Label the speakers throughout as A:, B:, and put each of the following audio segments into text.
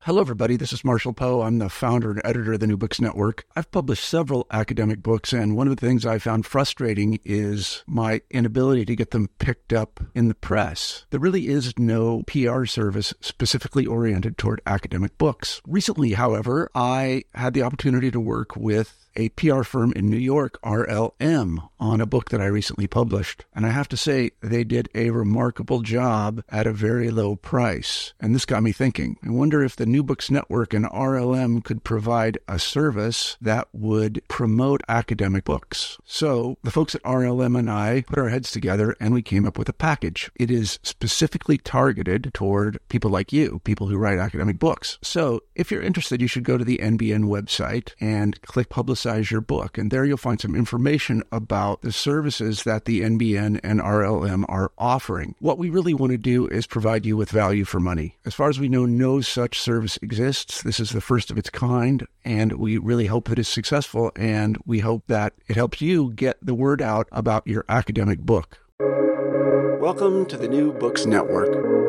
A: Hello, everybody. This is Marshall Poe. I'm the founder and editor of the New Books Network. I've published several academic books, and one of the things I found frustrating is my inability to get them picked up in the press. There really is no PR service specifically oriented toward academic books. Recently, however, I had the opportunity to work with a PR firm in New York, RLM, on a book that I recently published. And I have to say, they did a remarkable job at a very low price. And this got me thinking. I wonder if the New Books Network and RLM could provide a service that would promote academic books. So the folks at RLM and I put our heads together and we came up with a package. It is specifically targeted toward people like you, people who write academic books. So if you're interested, you should go to the NBN website and click Publicize Your Book. And there you'll find some information about the services that the NBN and RLM are offering. What we really want to do is provide you with value for money. As far as we know, no such service exists. This is the first of its kind, and we really hope that it's successful, and we hope that it helps you get the word out about your academic book. Welcome to the New Books Network.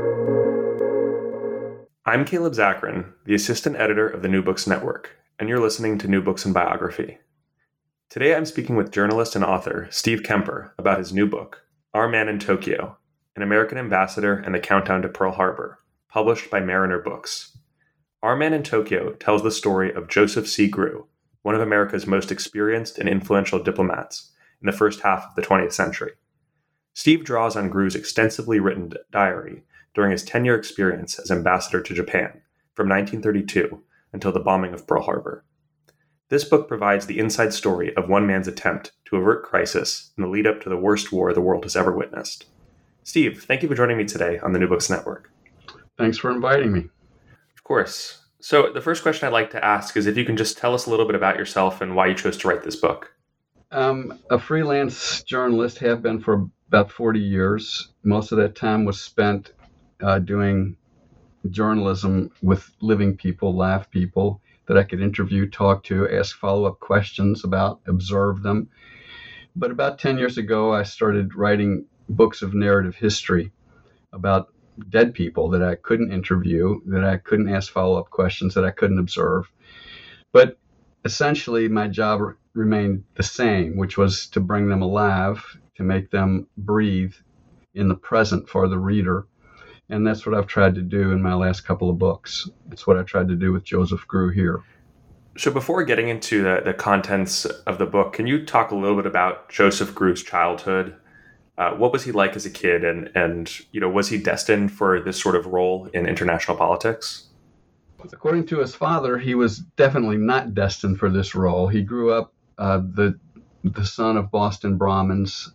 B: I'm Caleb Zakarin, the assistant editor of the New Books Network, and you're listening to New Books in Biography. Today I'm speaking with journalist and author Steve Kemper about his new book, Our Man in Tokyo, An American Ambassador and the Countdown to Pearl Harbor, published by Mariner Books. Our Man in Tokyo tells the story of Joseph C. Grew, one of America's most experienced and influential diplomats in the first half of the 20th century. Steve draws on Grew's extensively written diary during his 10-year experience as ambassador to Japan from 1932 until the bombing of Pearl Harbor. This book provides the inside story of one man's attempt to avert crisis in the lead up to the worst war the world has ever witnessed. Steve, thank you for joining me today on the New Books Network.
C: Thanks for inviting me.
B: Of course. So the first question I'd like to ask is if you can just tell us a little bit about yourself and why you chose to write this book.
C: I'm a freelance journalist, have been for about 40 years. Most of that time was spent doing journalism with living people, live people that I could interview, talk to, ask follow-up questions about, observe them. But about 10 years ago, I started writing books of narrative history about dead people that I couldn't interview, that I couldn't ask follow-up questions, that I couldn't observe. But essentially, my job remained the same, which was to bring them alive, to make them breathe in the present for the reader. And that's what I've tried to do in my last couple of books. It's what I tried to do with Joseph Grew here.
B: So before getting into the contents of the book, can you talk a little bit about Joseph Grew's childhood? What was he like as a kid? And was he destined for this sort of role in international politics?
C: According to his father, he was definitely not destined for this role. He grew up the son of Boston Brahmins,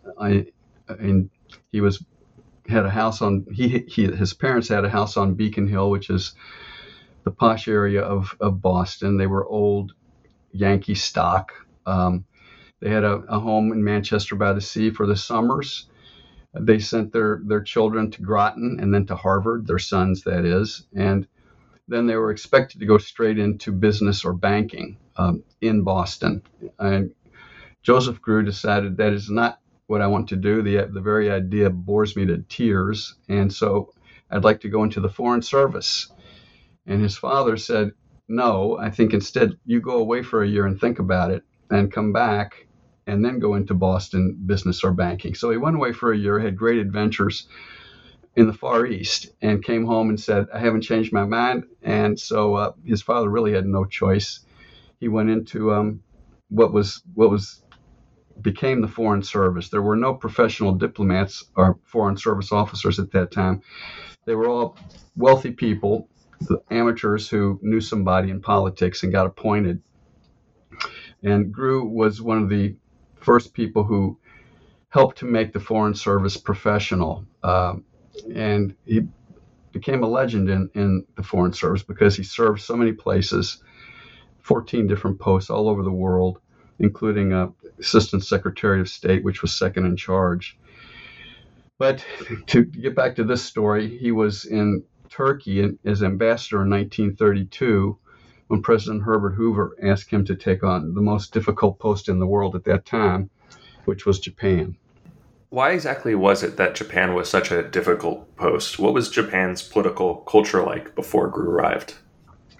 C: and he had a house on his parents had a house on Beacon Hill, which is the posh area of Boston. They were old Yankee stock. They had a home in Manchester by the Sea for the summers. They sent their children to Groton and then to Harvard, their sons, that is. And then they were expected to go straight into business or banking in Boston. And Joseph Grew decided that is not what I want to do. The very idea bores me to tears. And so I'd like to go into the Foreign Service. And his father said, no, I think instead you go away for a year and think about it and come back and then go into Boston business or banking. So he went away for a year, had great adventures in the Far East, and came home and said, I haven't changed my mind. And so his father really had no choice. He went into what became the Foreign Service. There were no professional diplomats or Foreign Service officers at that time. They were all wealthy people, the amateurs who knew somebody in politics and got appointed. And Grew was one of the first people who helped to make the Foreign Service professional. And he became a legend in the Foreign Service because he served so many places, 14 different posts all over the world, including Assistant Secretary of State, which was second in charge. But to get back to this story, he was in Turkey as ambassador in 1932 when President Herbert Hoover asked him to take on the most difficult post in the world at that time, which was Japan.
B: Why exactly was it that Japan was such a difficult post? What was Japan's political culture like before Grew arrived?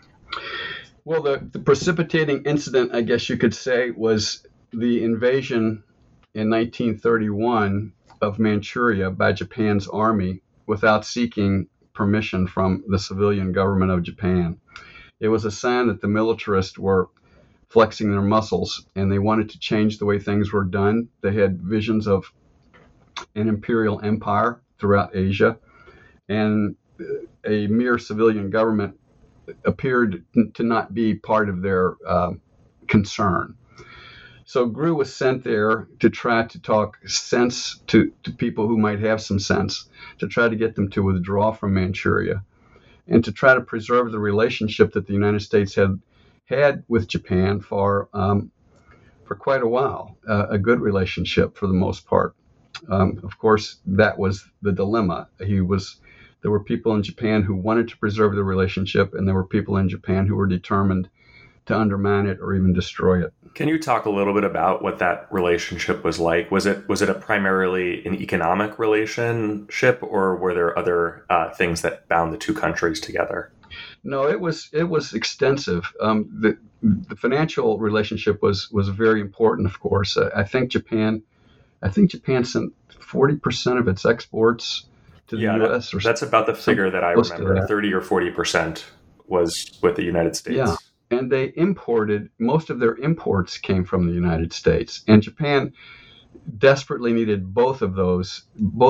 C: Well, the precipitating incident, I guess you could say, was the invasion in 1931 of Manchuria by Japan's army without seeking permission from the civilian government of Japan. It was a sign that the militarists were flexing their muscles and they wanted to change the way things were done. They had visions of an imperial empire throughout Asia, and a mere civilian government appeared to not be part of their concern. So Grew was sent there to try to talk sense to people who might have some sense, to try to get them to withdraw from Manchuria, and to try to preserve the relationship that the United States had with Japan for quite a while, a good relationship for the most part. Of course, that was the dilemma. There were people in Japan who wanted to preserve the relationship, and there were people in Japan who were determined to undermine it or even destroy it.
B: Can you talk a little bit about what that relationship was like? Was it a primarily an economic relationship, or were there other things that bound the two countries together?
C: No, it was extensive. The financial relationship was very important, of course. I think Japan sent 40% of its exports to the U.S.
B: That's about the figure that I remember. 30 or 40% was with the United States.
C: Yeah, and they imported, most of their imports came from the United States, and Japan desperately needed both of those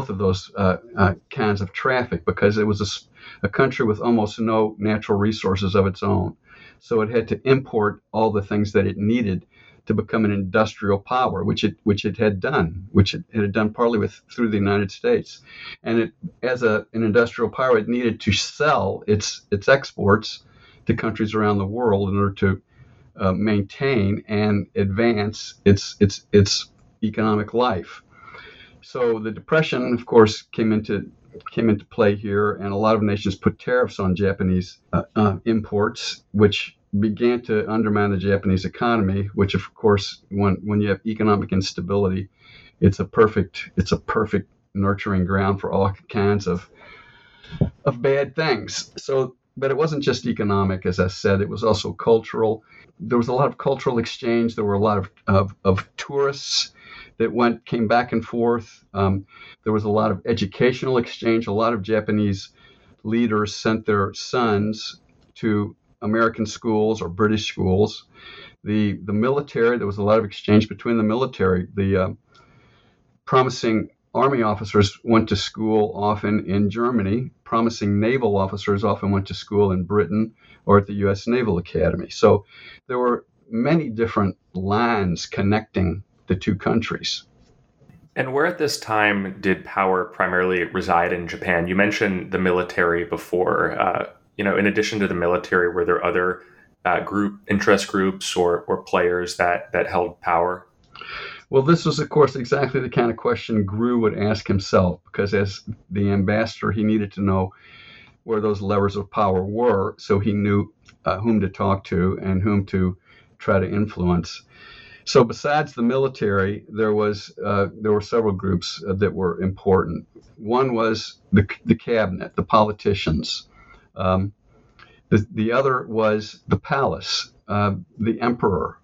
C: kinds of traffic, because it was a country with almost no natural resources of its own. So it had to import all the things that it needed to become an industrial power, which it had done partly through the United States. And as an industrial power, it needed to sell its exports to countries around the world in order to maintain and advance its economic life. So the Depression, of course, came into play here, and a lot of nations put tariffs on Japanese imports, which began to undermine the Japanese economy, which, of course, when you have economic instability, it's a perfect nurturing ground for all kinds of bad things. So, but it wasn't just economic, as I said, it was also cultural. There was a lot of cultural exchange. There were a lot of tourists that came back and forth. There was a lot of educational exchange. A lot of Japanese leaders sent their sons to American schools or British schools. The military, there was a lot of exchange between the military. The promising Army officers went to school often in Germany. Promising naval officers often went to school in Britain or at the U.S. Naval Academy. So there were many different lines connecting the two countries.
B: And where at this time did power primarily reside in Japan? You mentioned the military before. In addition to the military, were there other interest groups or players that held power?
C: Well, this was, of course, exactly the kind of question Grew would ask himself, because as the ambassador, he needed to know where those levers of power were, so he knew whom to talk to and whom to try to influence. So besides the military, there were several groups that were important. One was the cabinet, the politicians. The other was the palace, the emperor.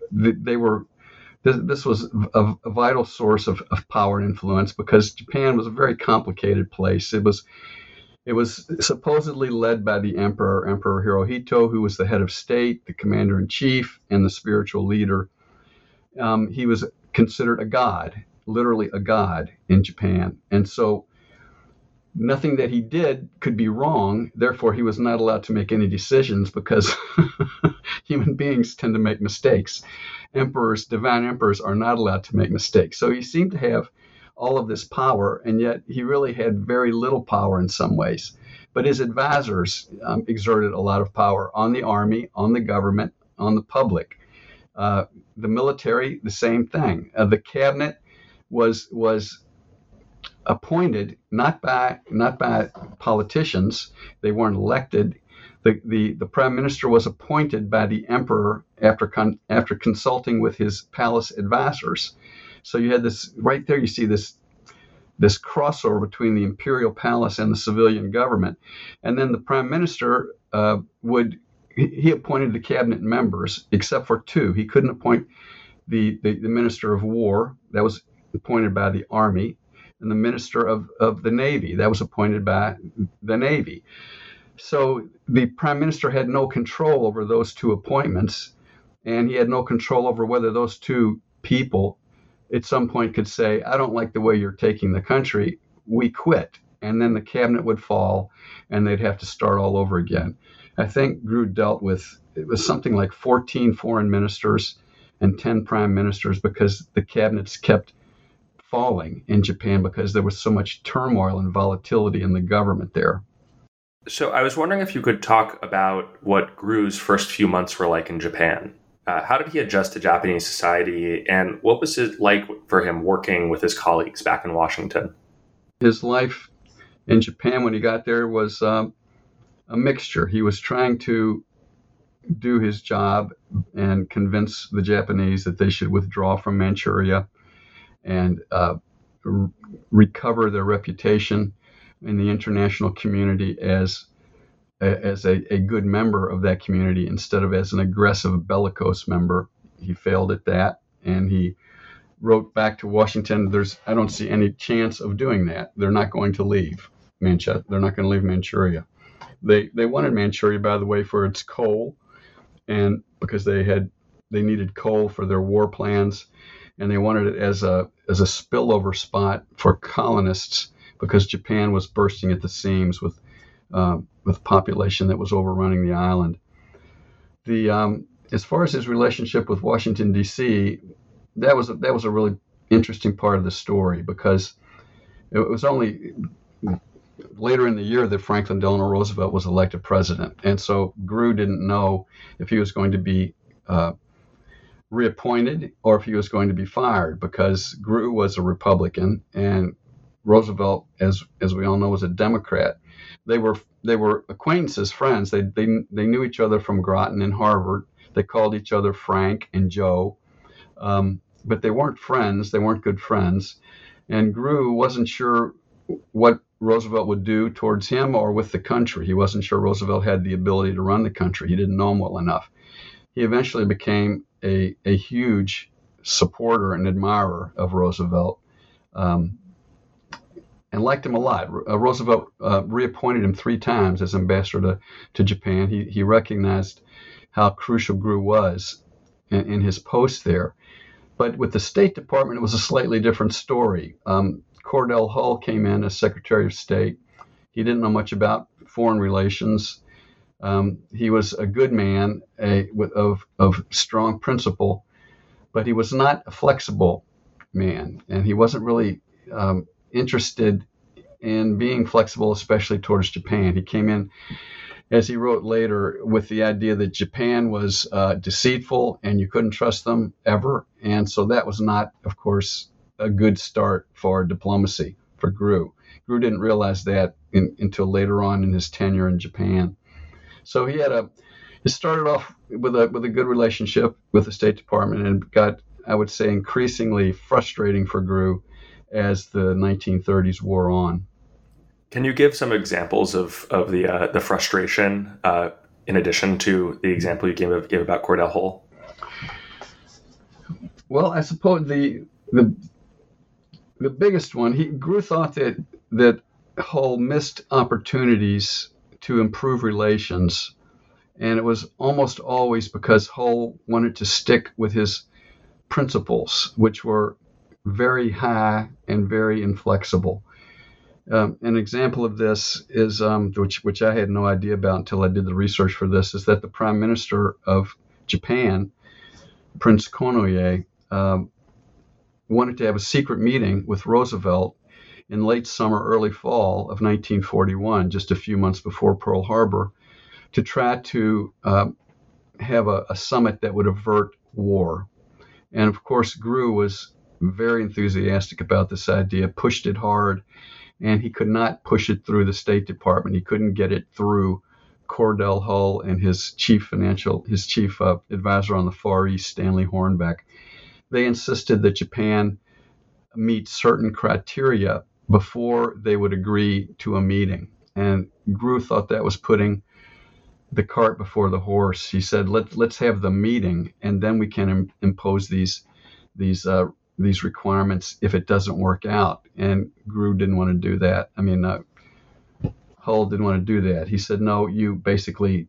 C: This was a vital source of power and influence, because Japan was a very complicated place. It was supposedly led by the Emperor Hirohito, who was the head of state, the commander-in-chief, and the spiritual leader. He was considered a god, literally a god in Japan. And so nothing that he did could be wrong. Therefore, he was not allowed to make any decisions, because human beings tend to make mistakes. Divine emperors are not allowed to make mistakes. So he seemed to have all of this power, and yet he really had very little power in some ways. But his advisors exerted a lot of power on the army, on the government, on the public. The military, the same thing. The cabinet was appointed not by politicians. They weren't elected. The prime minister was appointed by the emperor after consulting with his palace advisors. So you had this right there. You see this crossover between the imperial palace and the civilian government, and then the prime minister would he appointed the cabinet members, except for two. He couldn't appoint the Minister of War. That was appointed by the Army, and the Minister of the Navy. That was appointed by the Navy. So the Prime Minister had no control over those two appointments, and he had no control over whether those two people at some point could say, I don't like the way you're taking the country, we quit. And then the cabinet would fall, and they'd have to start all over again. I think Grew dealt with, it was something like 14 foreign ministers and 10 prime ministers, because the cabinets kept falling in Japan because there was so much turmoil and volatility in the government there.
B: So I was wondering if you could talk about what Grew's first few months were like in Japan. How did he adjust to Japanese society, and what was it like for him working with his colleagues back in Washington?
C: His life in Japan when he got there was a mixture. He was trying to do his job and convince the Japanese that they should withdraw from Manchuria and recover their reputation in the international community as a good member of that community instead of as an aggressive bellicose member. He failed at that, and he wrote back to Washington, I don't see any chance of doing that. They're not going to leave Manchuria. They're not going to leave Manchuria. They wanted Manchuria, by the way, for its coal, and because they needed coal for their war plans, and they wanted it as a spillover spot for colonists because Japan was bursting at the seams with population that was overrunning the island. As far as his relationship with Washington, D.C., that was a really interesting part of the story, because it was only later in the year that Franklin Delano Roosevelt was elected president, and so Grew didn't know if he was going to be reappointed or if he was going to be fired, because Grew was a Republican and Roosevelt, as we all know, was a Democrat. They were acquaintances, friends. They knew each other from Groton and Harvard. They called each other Frank and Joe, but they weren't friends. They weren't good friends. And Grew wasn't sure what Roosevelt would do towards him or with the country. He wasn't sure Roosevelt had the ability to run the country. He didn't know him well enough. He eventually became a huge supporter and admirer of Roosevelt, and liked him a lot. Roosevelt reappointed him 3 times as ambassador to Japan. He recognized how crucial Grew was in his post there. But with the State Department, it was a slightly different story. Cordell Hull came in as Secretary of State. He didn't know much about foreign relations. He was a good man of strong principle, but he was not a flexible man, and he wasn't really interested in being flexible, especially towards Japan. He came in, as he wrote later, with the idea that Japan was deceitful and you couldn't trust them ever. And so that was not, of course, a good start for diplomacy for Grew. Grew didn't realize that until later on in his tenure in Japan. So he started off with a good relationship with the State Department, and got, I would say, increasingly frustrating for Grew as the 1930s wore on.
B: Can you give some examples of the frustration in addition to the example you gave about Cordell Hull?
C: Well, I suppose the biggest one, Grew thought that Hull missed opportunities to improve relations, and it was almost always because Hull wanted to stick with his principles, which were very high and very inflexible. An example of this is, which I had no idea about until I did the research for this, is that the Prime Minister of Japan, Prince Konoye, wanted to have a secret meeting with Roosevelt in late summer, early fall of 1941, just a few months before Pearl Harbor, to try to have a summit that would avert war. And of course, Grew was very enthusiastic about this idea, pushed it hard, and he could not push it through the State Department. He couldn't get it through Cordell Hull and his chief advisor on the Far East, Stanley Hornbeck. They insisted that Japan meet certain criteria before they would agree to a meeting. And Grew thought that was putting the cart before the horse. He said, let's have the meeting, and then we can impose these requirements if it doesn't work out. And Grew didn't want to do that. Hull didn't want to do that. He said, no, you basically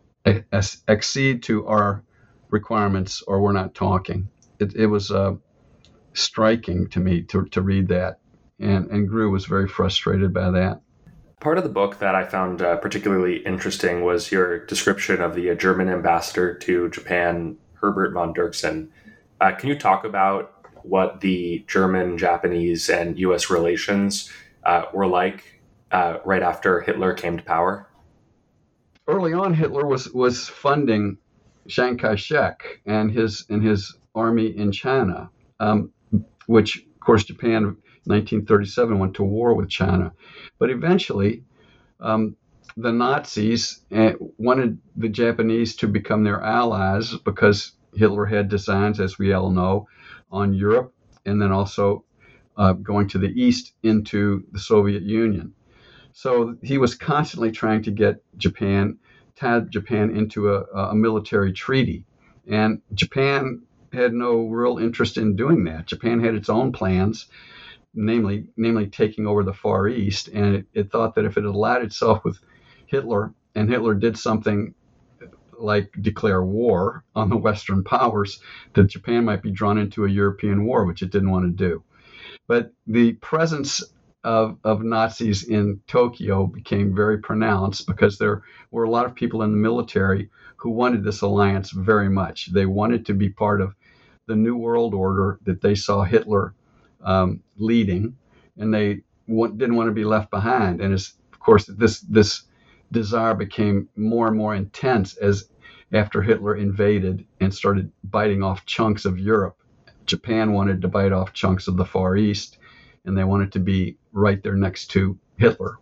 C: accede to our requirements or we're not talking. It was striking to me to read that. And Grew was very frustrated by that.
B: Part of the book that I found particularly interesting was your description of the German ambassador to Japan, Herbert von Dirksen. Can you talk about what the German, Japanese, and U.S. relations were like right after Hitler came to power?
C: Early on, Hitler was funding Chiang Kai-shek and his army in China, which, of course, Japan in 1937 went to war with China. But eventually, the Nazis wanted the Japanese to become their allies because Hitler had designs, as we all know, on Europe and then also going to the east into the Soviet Union. So he was constantly trying to get tie Japan into a military treaty. And Japan had no real interest in doing that. Japan had its own plans, namely taking over the Far East. And it thought that if it allied itself with Hitler, and Hitler did something like declare war on the Western powers, that Japan might be drawn into a European war, which it didn't want to do. But the presence of Nazis in Tokyo became very pronounced because there were a lot of people in the military who wanted this alliance very much. They wanted to be part of the New World Order that they saw Hitler leading, and they didn't want to be left behind. And of course, this desire became more and more intense as after Hitler invaded and started biting off chunks of Europe. Japan wanted to bite off chunks of the Far East, and they wanted to be right there next to Hitler.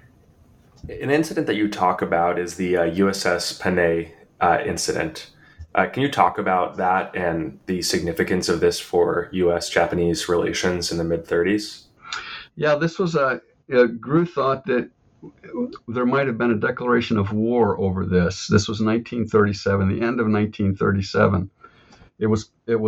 B: An incident that you talk about is the USS Panay incident. Can you talk about that and the significance of this for U.S.-Japanese relations in the mid-30s?
C: Yeah, this was Grew thought that there might have been a declaration of war over this. This was 1937, the end of 1937. It was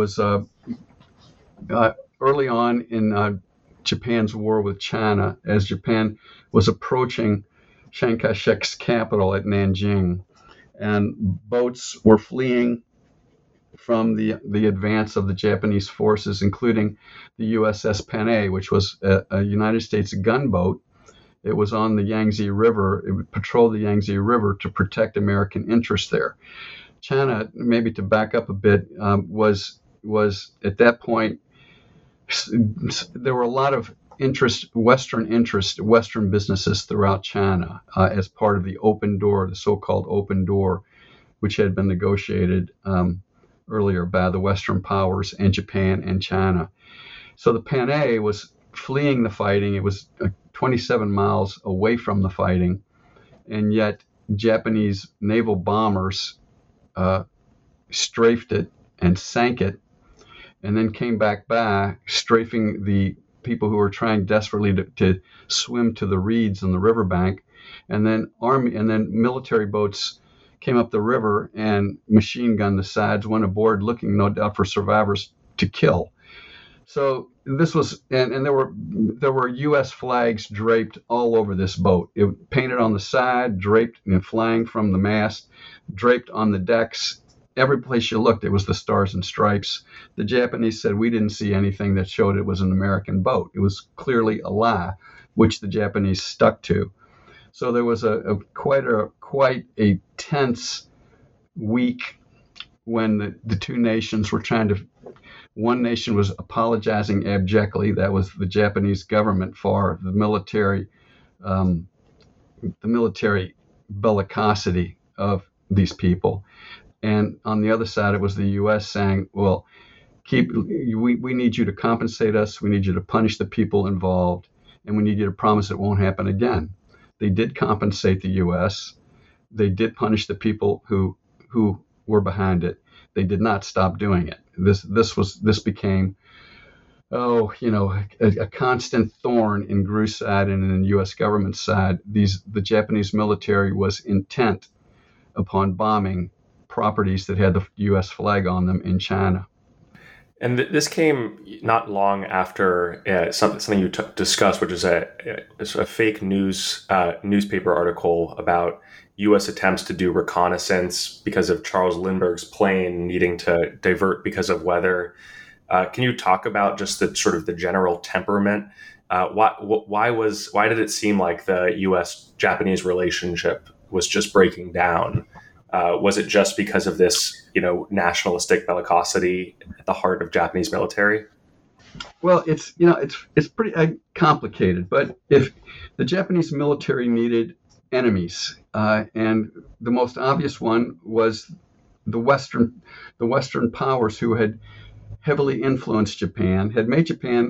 C: early on in Japan's war with China, as Japan was approaching Chiang Kai-shek's capital at Nanjing, and boats were fleeing from the advance of the Japanese forces, including the USS Panay, which was a United States gunboat. It was on the Yangtze River. It would patrol the Yangtze River to protect American interests there. China, maybe to back up a bit, was at that point, there were a lot of Western businesses throughout China as part of the open door, the so-called open door, which had been negotiated earlier by the Western powers and Japan and China. So the Panay was fleeing the fighting. It was 27 miles away from the fighting, and yet Japanese naval bombers strafed it and sank it, and then came back by, strafing the people who were trying desperately to swim to the reeds on the riverbank, and then military boats came up the river and machine gunned the sides, went aboard looking no doubt for survivors to kill. So this was, and there were U.S. flags draped all over this boat. It painted on the side, draped and flying from the mast, draped on the decks. Every place you looked, it was the Stars and Stripes. The Japanese said we didn't see anything that showed it was an American boat. It was clearly a lie, which the Japanese stuck to. So there was quite a tense week when the two nations were trying to. One nation was apologizing abjectly. That was the Japanese government for the military bellicosity of these people. And on the other side, it was the U.S. saying, well, we need you to compensate us. We need you to punish the people involved. And we need you to promise it won't happen again. They did compensate the U.S. They did punish the people who were behind it. They did not stop doing it. This became, a constant thorn in Grew's side and in the U.S. government's side. The Japanese military was intent upon bombing properties that had the U.S. flag on them in China.
B: And this came not long after something you discussed, which is a fake news newspaper article about U.S. attempts to do reconnaissance because of Charles Lindbergh's plane needing to divert because of weather. Can you talk about just the sort of the general temperament? Why did it seem like the U.S.-Japanese relationship was just breaking down? Was it just because of this, nationalistic bellicosity at the heart of Japanese military?
C: Well, it's pretty complicated. But if the Japanese military needed enemies, and the most obvious one was the Western powers who had heavily influenced Japan, had made Japan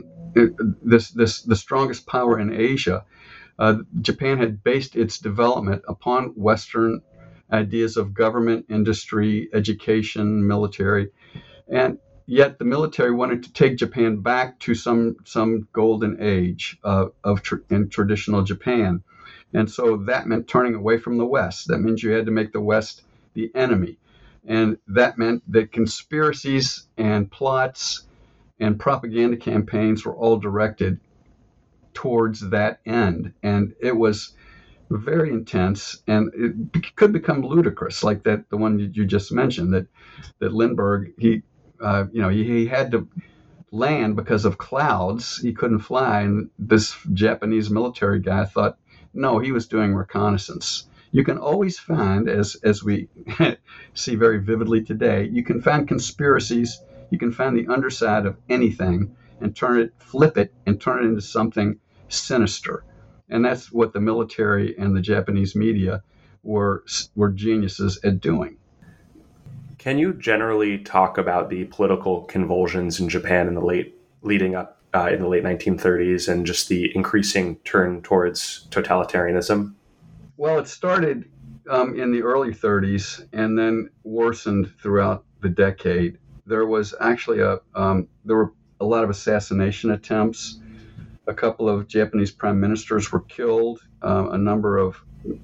C: the strongest power in Asia. Japan had based its development upon Western ideas of government, industry, education, military, and yet the military wanted to take Japan back to some golden age in traditional Japan, and so that meant turning away from the West. That means you had to make the West the enemy, and that meant that conspiracies and plots and propaganda campaigns were all directed towards that end, and it was very intense, and it could become ludicrous, like the one you just mentioned, that Lindbergh, he had to land because of clouds. He couldn't fly, and this Japanese military guy thought, no, he was doing reconnaissance. You can always find, as we see very vividly today, you can find conspiracies, you can find the underside of anything and flip it and turn it into something sinister. And that's what the military and the Japanese media were geniuses at doing.
B: Can you generally talk about the political convulsions in Japan in the leading up in the late 1930s and just the increasing turn towards totalitarianism?
C: Well, it started in the early 30s and then worsened throughout the decade. There was actually there were a lot of assassination attempts. A couple of Japanese prime ministers were killed. A number of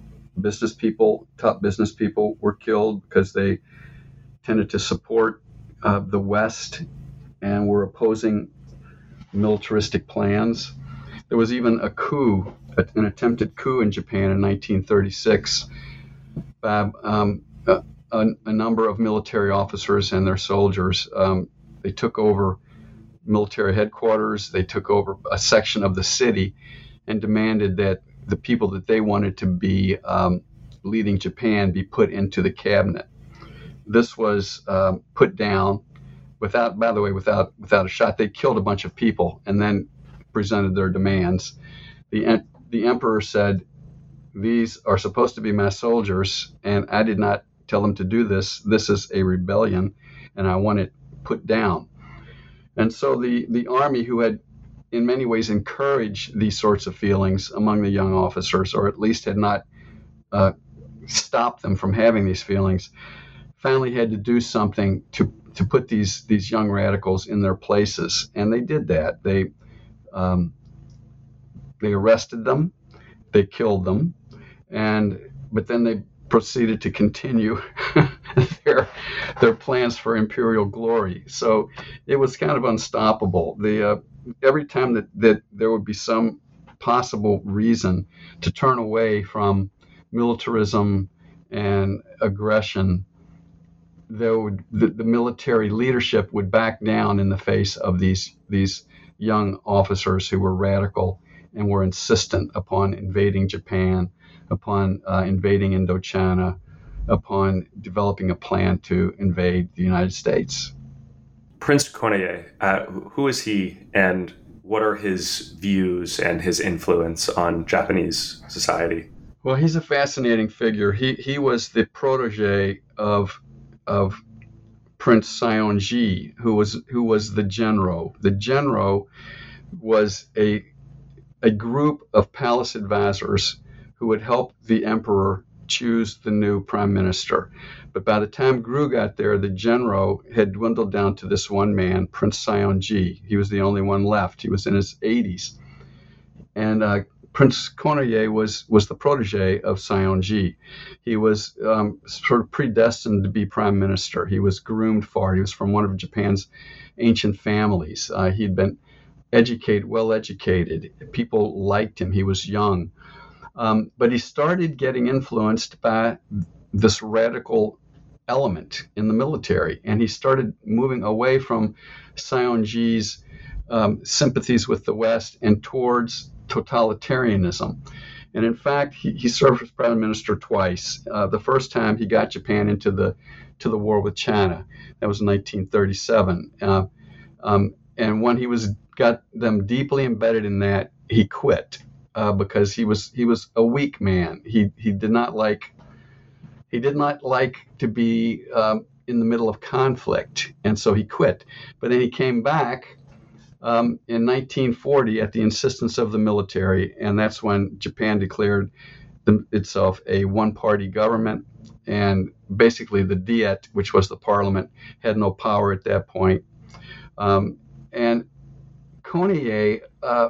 C: top business people were killed because they tended to support the West and were opposing militaristic plans. There was even an attempted coup in Japan in 1936 by a number of military officers and their soldiers. They took over military headquarters. They took over a section of the city and demanded that the people that they wanted to be leading Japan be put into the cabinet. This was put down without a shot. They killed a bunch of people and then presented their demands. The emperor said, "These are supposed to be my soldiers, and I did not tell them to do this. This is a rebellion, and I want it put down." And so the army, who had in many ways encouraged these sorts of feelings among the young officers, or at least had not stopped them from having these feelings, finally had to do something to put these young radicals in their places. And they did that. They arrested them, they killed them, but then they proceeded to continue their plans for imperial glory. So it was kind of unstoppable. Every time that there would be some possible reason to turn away from militarism and aggression, the military leadership would back down in the face of these young officers who were radical and were insistent upon invading Japan, upon invading Indochina, upon developing a plan to invade the United States.
B: Prince Konoye, who is he, and what are his views and his influence on Japanese society?
C: Well, he's a fascinating figure. He was the protege of Prince Saionji, who was the Genro. The Genro was a group of palace advisors who would help the emperor choose the new prime minister. But by the time Gru got there, the Genro had dwindled down to this one man, Prince Saionji. He was the only one left. He was in his 80s. And Prince Konoye was the protege of Seonji. He was sort of predestined to be prime minister. He was groomed for it. He was from one of Japan's ancient families. He'd been well educated. People liked him. He was young. But he started getting influenced by this radical element in the military, and he started moving away from Seonji's sympathies with the West and towards totalitarianism. And in fact, he served as prime minister twice. The first time he got Japan into the war with China. That was in 1937. And when he got them deeply embedded in that, he quit because he was a weak man. He did not like to be in the middle of conflict, and so he quit. But then he came back in 1940 at the insistence of the military, and that's when Japan declared itself a one-party government, and basically the Diet, which was the parliament, had no power at that point. And Konoye,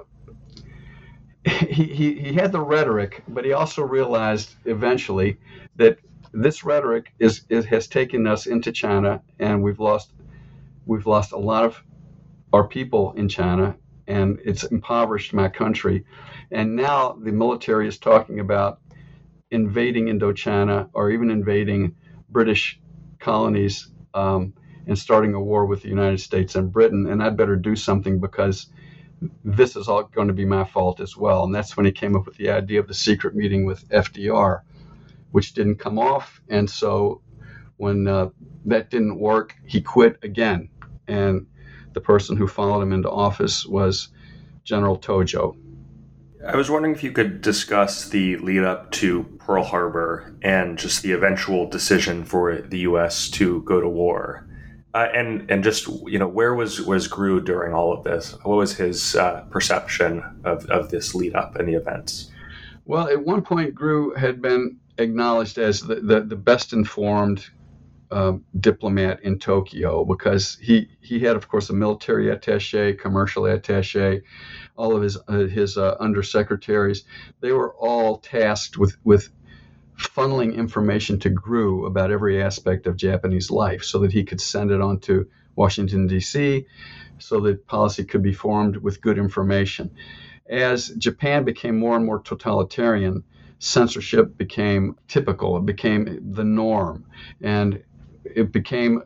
C: he had the rhetoric, but he also realized eventually that this rhetoric has taken us into China, and we've lost a lot of our people in China, and it's impoverished my country. And now the military is talking about invading Indochina or even invading British colonies and starting a war with the United States and Britain. And I'd better do something because this is all going to be my fault as well. And that's when he came up with the idea of the secret meeting with FDR, which didn't come off. And so when that didn't work, he quit again. And the person who followed him into office was General Tojo.
B: I was wondering if you could discuss the lead up to Pearl Harbor and just the eventual decision for the U.S. to go to war. And just, where was Grew during all of this? What was his perception of this lead up and the events?
C: Well, at one point, Grew had been acknowledged as the best informed diplomat in Tokyo, because he had, of course, a military attaché, commercial attaché, all of his undersecretaries. They were all tasked with funneling information to Grew about every aspect of Japanese life so that he could send it on to Washington, D.C., so that policy could be formed with good information. As Japan became more and more totalitarian, censorship became typical. It became the norm. And it became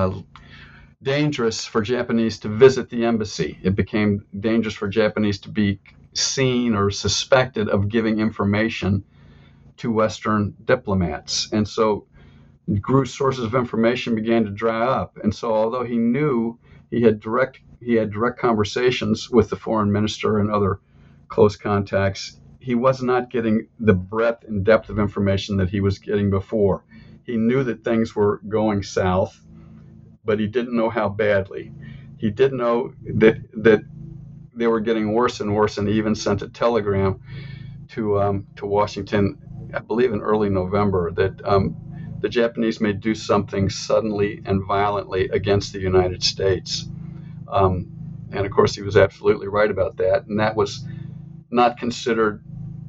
C: dangerous for Japanese to visit the embassy. It became dangerous for Japanese to be seen or suspected of giving information to Western diplomats. And so Grew's sources of information began to dry up. And so although he knew he had direct conversations with the foreign minister and other close contacts, he was not getting the breadth and depth of information that he was getting before. He knew that things were going south, but he didn't know how badly. He did know that they were getting worse and worse, and he even sent a telegram to Washington, I believe in early November, that the Japanese may do something suddenly and violently against the United States. And of course, he was absolutely right about that, and that was not considered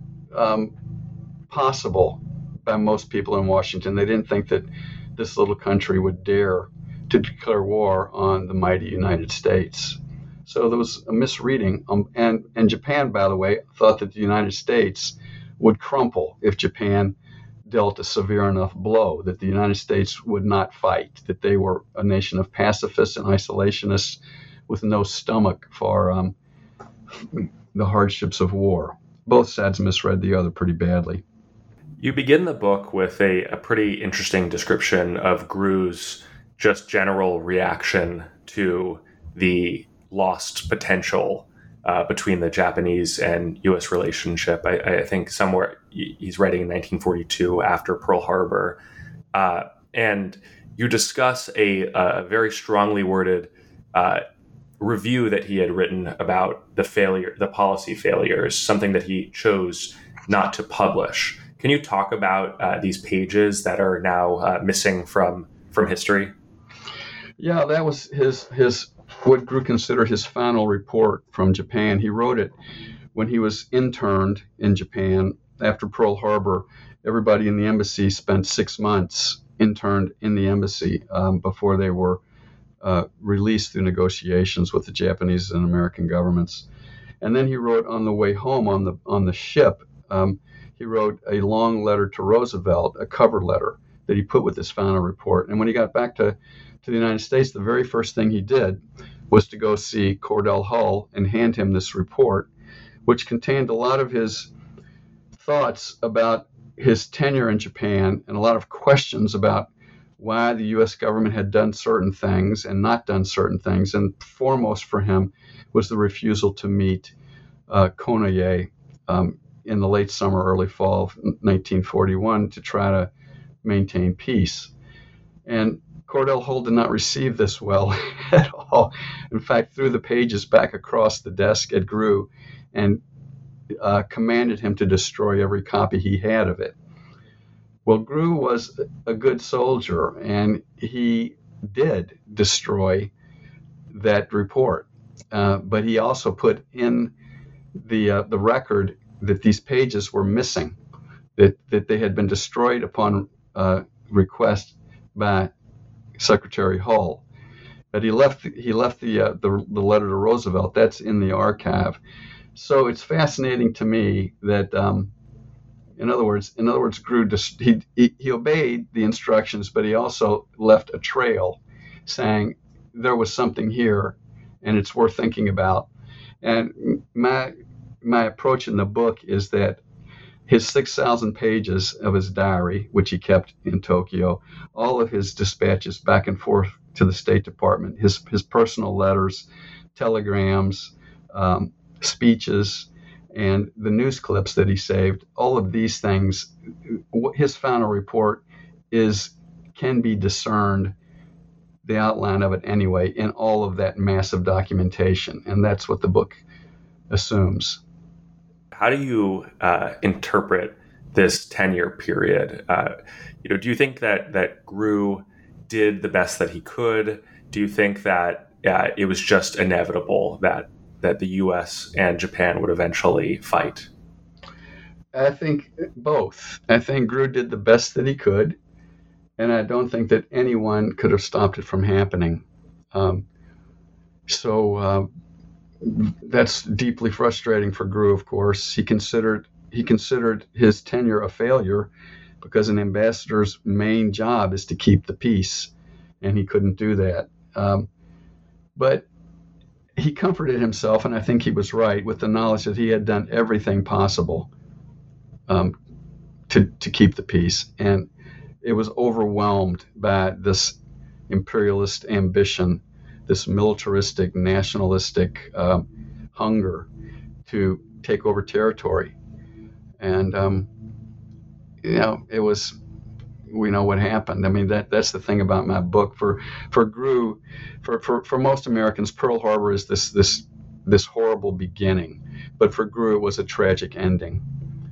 C: possible by most people in Washington. They didn't think that this little country would dare to declare war on the mighty United States. So there was a misreading. And Japan, by the way, thought that the United States would crumple if Japan dealt a severe enough blow, that the United States would not fight, that they were a nation of pacifists and isolationists with no stomach for the hardships of war. Both sides misread the other pretty badly.
B: You begin the book with a pretty interesting description of Grew's just general reaction to the lost potential between the Japanese and U.S. relationship. I think somewhere he's writing in 1942 after Pearl Harbor. And you discuss a very strongly worded review that he had written about the policy failures, something that he chose not to publish. Can you talk about these pages that are now missing from history?
C: Yeah, that was his what Grew considered his final report from Japan. He wrote it when he was interned in Japan after Pearl Harbor, everybody in the embassy spent 6 months interned in the embassy before they were released through negotiations with the Japanese and American governments. And then he wrote on the way home on the ship, he wrote a long letter to Roosevelt, a cover letter that he put with his final report. And when he got back to the United States, the very first thing he did was to go see Cordell Hull and hand him this report, which contained a lot of his thoughts about his tenure in Japan and a lot of questions about why the U.S. government had done certain things and not done certain things. And foremost for him was the refusal to meet Konoye in the late summer, early fall of 1941 to try to maintain peace. And Cordell Hull did not receive this well at all. In fact, threw the pages back across the desk at Grew and commanded him to destroy every copy he had of it. Well, Grew was a good soldier, and he did destroy that report. But he also put in the record that these pages were missing, that they had been destroyed upon request by Secretary Hull. But he left the letter to Roosevelt. That's in the archive. So it's fascinating to me that, in other words, Grew he obeyed the instructions, but he also left a trail, saying there was something here, and it's worth thinking about. And my approach in the book is that his 6,000 pages of his diary, which he kept in Tokyo, all of his dispatches back and forth to the State Department, his personal letters, telegrams, speeches, and the news clips that he saved, all of these things, his final report can be discerned, the outline of it anyway, in all of that massive documentation. And that's what the book assumes.
B: How do you interpret this 10-year period? Do you think that Grew did the best that he could? Do you think that it was just inevitable that the U.S. and Japan would eventually fight?
C: I think both. I think Grew did the best that he could, and I don't think that anyone could have stopped it from happening. That's deeply frustrating for Grew, of course. He considered his tenure a failure because an ambassador's main job is to keep the peace, and he couldn't do that. But he comforted himself, and I think he was right, with the knowledge that he had done everything possible to keep the peace. And it was overwhelmed by this imperialist ambition, this militaristic, nationalistic hunger to take over territory. And, it was, we know what happened. I mean, that's the thing about my book. For Grew, for most Americans, Pearl Harbor is this horrible beginning. But for Grew, it was a tragic ending.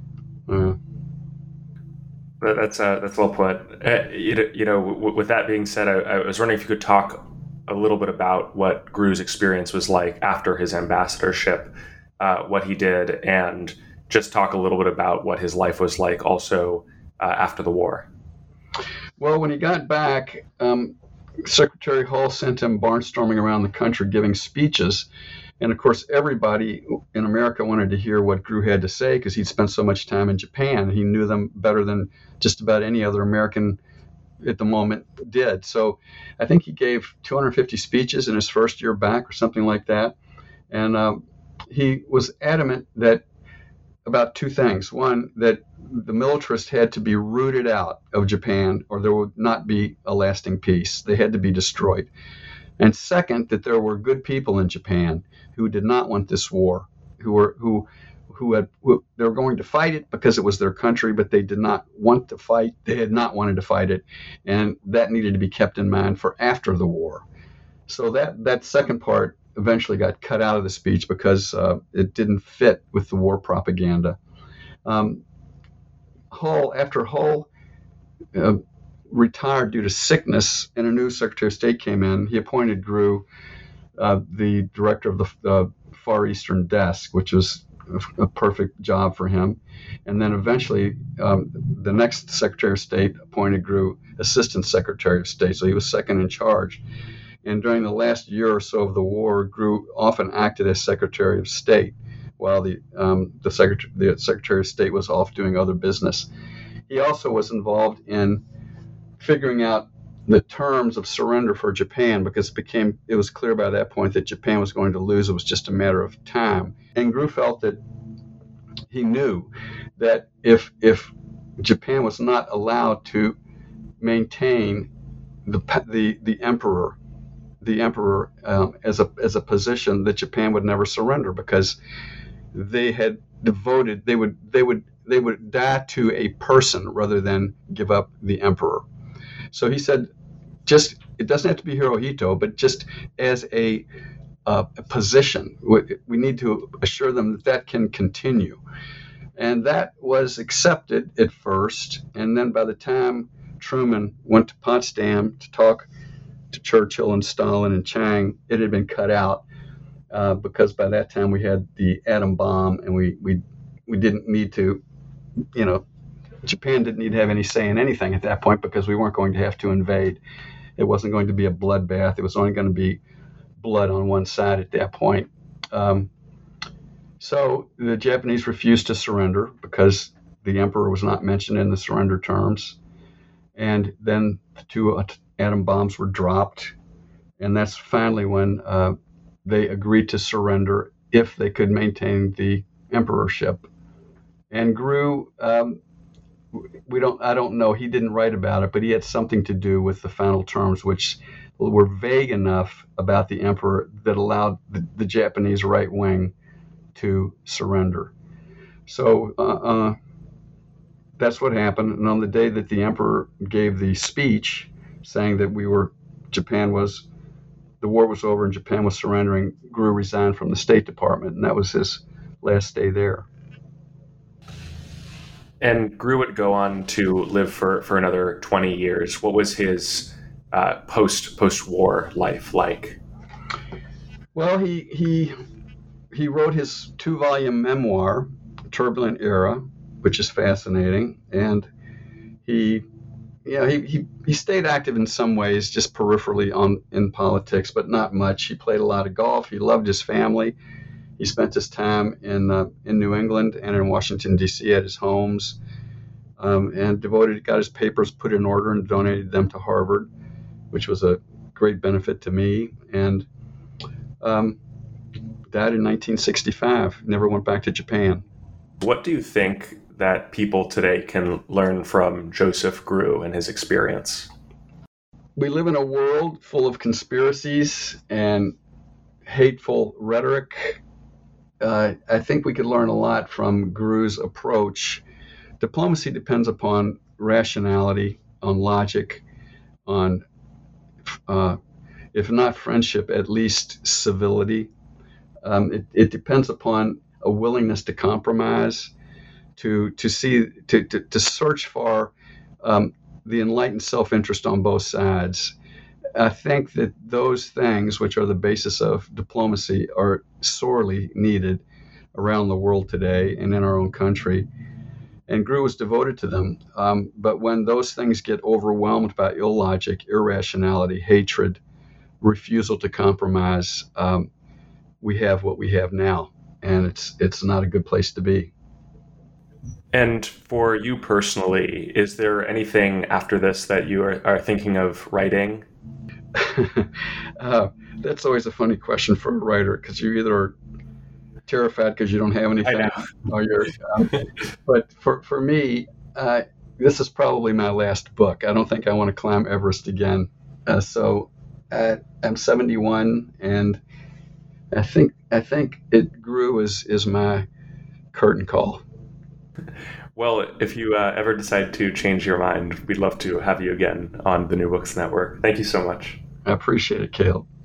B: That's well put. With that being said, I was wondering if you could talk a little bit about what Grew's experience was like after his ambassadorship, what he did, and just talk a little bit about what his life was like also after the war.
C: Well, when he got back, Secretary Hull sent him barnstorming around the country giving speeches. And of course, everybody in America wanted to hear what Grew had to say because he'd spent so much time in Japan. He knew them better than just about any other American at the moment did. So I think he gave 250 speeches in his first year back or something like that. And he was adamant that about two things. One, that the militarists had to be rooted out of Japan or there would not be a lasting peace. They had to be destroyed. And second, that there were good people in Japan who did not want this war, who they were going to fight it because it was their country, but they did not want to fight. They had not wanted to fight it, and that needed to be kept in mind for after the war. So that second part eventually got cut out of the speech because it didn't fit with the war propaganda. After Hull retired due to sickness and a new Secretary of State came in, he appointed Grew the director of the Far Eastern Desk, which was a perfect job for him. And then eventually, the next Secretary of State appointed Grew Assistant Secretary of State, so he was second in charge. And during the last year or so of the war, Grew often acted as Secretary of State while the Secretary of State was off doing other business. He also was involved in figuring out the terms of surrender for Japan, because it was clear by that point that Japan was going to lose. It was just a matter of time. And Grew felt that he knew that if Japan was not allowed to maintain the emperor as a position, that Japan would never surrender, because they had devoted they would die to a person rather than give up the emperor. So he said, it doesn't have to be Hirohito, but just as a position, we need to assure them that can continue. And that was accepted at first. And then by the time Truman went to Potsdam to talk to Churchill and Stalin and Chiang, it had been cut out because by that time we had the atom bomb, and we didn't need to, Japan didn't need to have any say in anything at that point, because we weren't going to have to invade. It wasn't going to be a bloodbath. It was only going to be blood on one side at that point. So the Japanese refused to surrender because the emperor was not mentioned in the surrender terms. And then the two atom bombs were dropped. And that's finally when they agreed to surrender if they could maintain the emperorship. And Grew, I don't know, he didn't write about it, but he had something to do with the final terms, which were vague enough about the emperor that allowed the Japanese right wing to surrender. So that's what happened. And on the day that the emperor gave the speech saying that the war was over and Japan was surrendering, Grew resigned from the State Department, and that was his last day there.
B: And Grew would go on to live for another 20 years. What was his post-war life like?
C: Well, he wrote his 2-volume memoir, Turbulent Era, which is fascinating, and he stayed active in some ways, just peripherally in politics, but not much. He played a lot of golf. He loved his family. He spent his time in New England and in Washington, D.C. at his homes, and got his papers put in order and donated them to Harvard, which was a great benefit to me, and died in 1965. Never went back to Japan.
B: What do you think that people today can learn from Joseph Grew and his experience?
C: We live in a world full of conspiracies and hateful rhetoric. I think we could learn a lot from Grew's approach. Diplomacy depends upon rationality, on logic, on, if not friendship, at least civility. It depends upon a willingness to compromise, to search for the enlightened self-interest on both sides. I think that those things, which are the basis of diplomacy, are sorely needed around the world today and in our own country. And Grew was devoted to them. But when those things get overwhelmed by illogic, irrationality, hatred, refusal to compromise, we have what we have now. And it's not a good place to be.
B: And for you personally, is there anything after this that you are thinking of writing?
C: That's always a funny question for a writer, because you either are terrified because you don't have anything, or you're. But for me, this is probably my last book. I don't think I want to climb Everest again. So I'm 71, and I think it Grew is my curtain call.
B: Well, if you ever decide to change your mind, we'd love to have you again on the New Books Network. Thank you so much.
C: I appreciate it, Caleb.